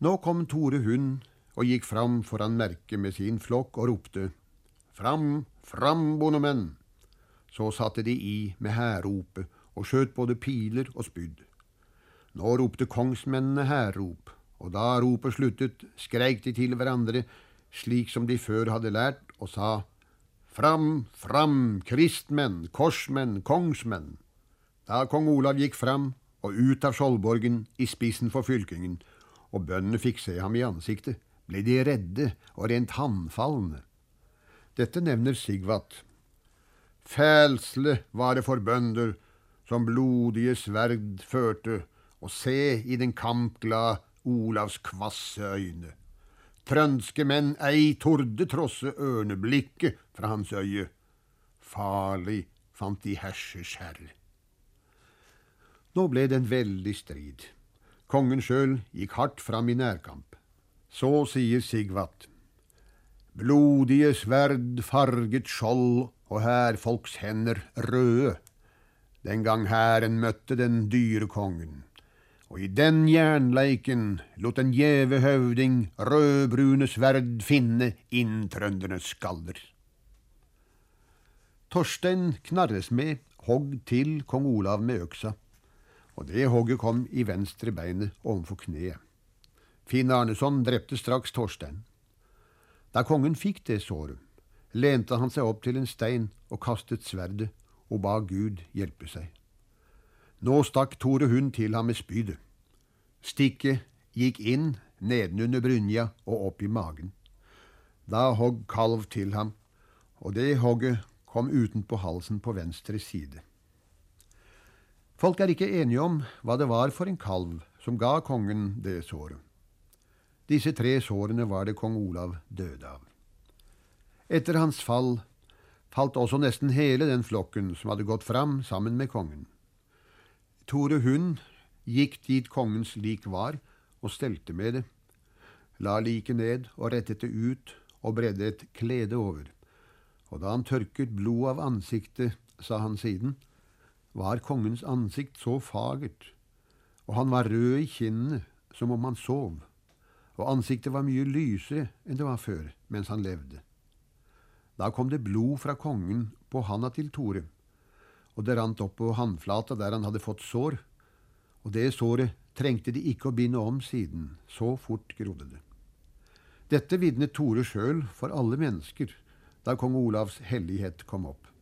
Nå kom Tore Hund og gikk fram foran merket med sin flokk og ropte: «Fram, fram, bondemenn!» Så satte de i med hærropet og skjøt både piler og spyd. Nå ropte kongsmennene hærrop, og da ropet sluttet, skreik de til hverandre, slik som de før hadde lært, og sa: «Fram, fram, kristmenn, korsmenn, kongsmenn!» Da kong Olav gikk fram og ut av Skjoldborgen i spissen for fylkingen, og bøndene fikk se ham i ansiktet, ble de redde og rent handfallende. Dette nevner Sigvat. «Fælsle var det for bønder som blodige sverd førte, og se i den kampglade Olavs kvasse øyne. Trønske menn ei torde trosse ørneblikket fra hans øye. Farlig fant de hersers herre.» Nå ble det en veldig strid. Kongen sjøl gikk hardt fram i nærkamp. Så sier Sigvat: «Blodige sverd farget skjold og hærfolks hender røde, den gang hæren møtte den dyre kongen. Og i den jernleiken lot den gjeve høvding rødbrune sverd finne inntrøndernes skalder.» Torstein Knarresmed hogg til kong Olav med øksa, og det hogget kom i venstre beinet ovenfor kneet. Finn Arneson drepte straks Torstein. Da kongen fikk det såret, lente han seg opp til en stein og kastet sverdet og ba Gud hjelpe seg. Nå stakk Tore Hund til ham med spydet. Stikket gikk inn nedenunder brynja og opp i magen. Da hogg kalv til ham, og det hogget kom utenpå halsen på venstre side. Folk er ikke enige om hva det var for en kalv som ga kongen det såret. Disse 3 sårene var det kong Olav døde av. Etter hans fall falt også nesten hele den flokken som hadde gått fram sammen med kongen. Tore Hund gikk dit kongens lik var og stelte med det, la liket ned og rettet det ut og bredde et klede over. Og da han tørket blod av ansiktet, sa han siden, var kongens ansikt så fagert, og han var rød i kinnene som om han sov, og ansiktet var mye lysere enn det var før, mens han levde. Da kom det blod fra kongen på handa til Tore, og det rant opp på handflata der han hadde fått sår, og det såret trengte de ikke å binde om siden, så fort grodde det. Dette vitnet Tore sjøl for alle mennesker, da kong Olavs hellighet kom opp.